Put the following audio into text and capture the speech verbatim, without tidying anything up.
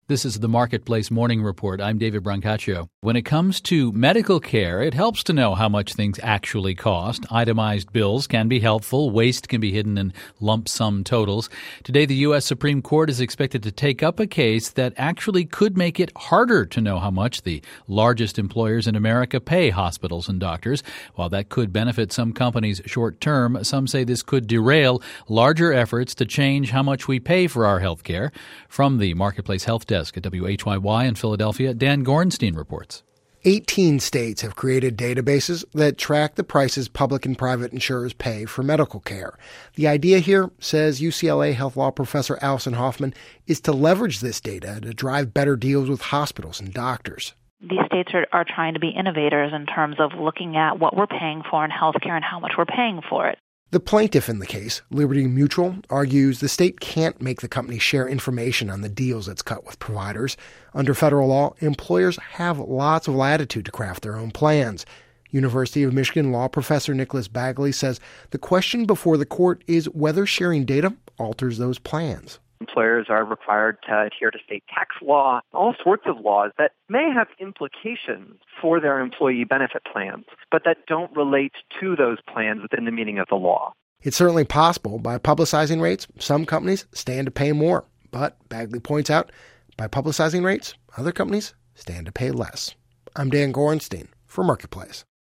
This is the Marketplace Morning Report. I'm David Brancaccio. When it comes to medical care, it helps to know how much things actually cost. Itemized bills can be helpful. Waste can be hidden in lump sum totals. Today, the U S Supreme Court is expected to take up a case that actually could make it harder to know how much the largest employers in America pay hospitals and doctors. While that could benefit some companies short term, some say this could derail larger efforts to change how much we pay for our health care. From the Marketplace Health Desk at W H Y Y in Philadelphia, Dan Gorenstein reports. eighteen states have created databases that track the prices public and private insurers pay for medical care. The idea here, says U C L A health law professor Allison Hoffman, is to leverage this data to drive better deals with hospitals and doctors. These states are, are trying to be innovators in terms of looking at what we're paying for in healthcare and how much we're paying for it. The plaintiff in the case, Liberty Mutual, argues the state can't make the company share information on the deals it's cut with providers. Under federal law, employers have lots of latitude to craft their own plans. University of Michigan law professor Nicholas Bagley says the question before the court is whether sharing data alters those plans. Employers are required to adhere to state tax law, all sorts of laws that may have implications for their employee benefit plans, but that don't relate to those plans within the meaning of the law. It's certainly possible by publicizing rates, some companies stand to pay more. But, Bagley points out, by publicizing rates, other companies stand to pay less. I'm Dan Gorenstein for Marketplace.